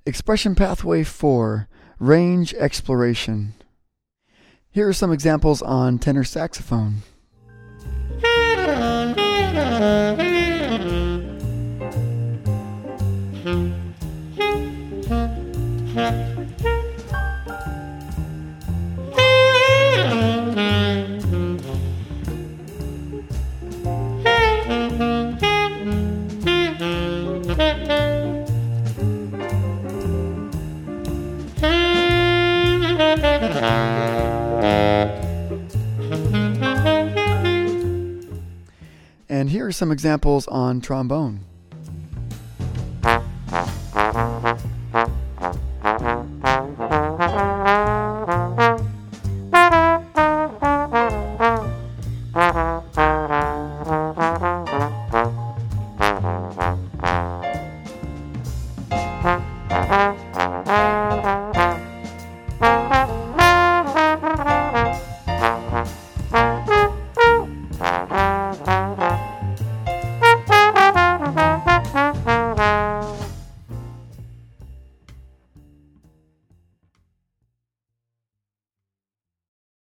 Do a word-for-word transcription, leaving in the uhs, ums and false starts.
Expression Pathway four, Range Exploration. Here are some examples on tenor saxophone. And here are some examples on trombone.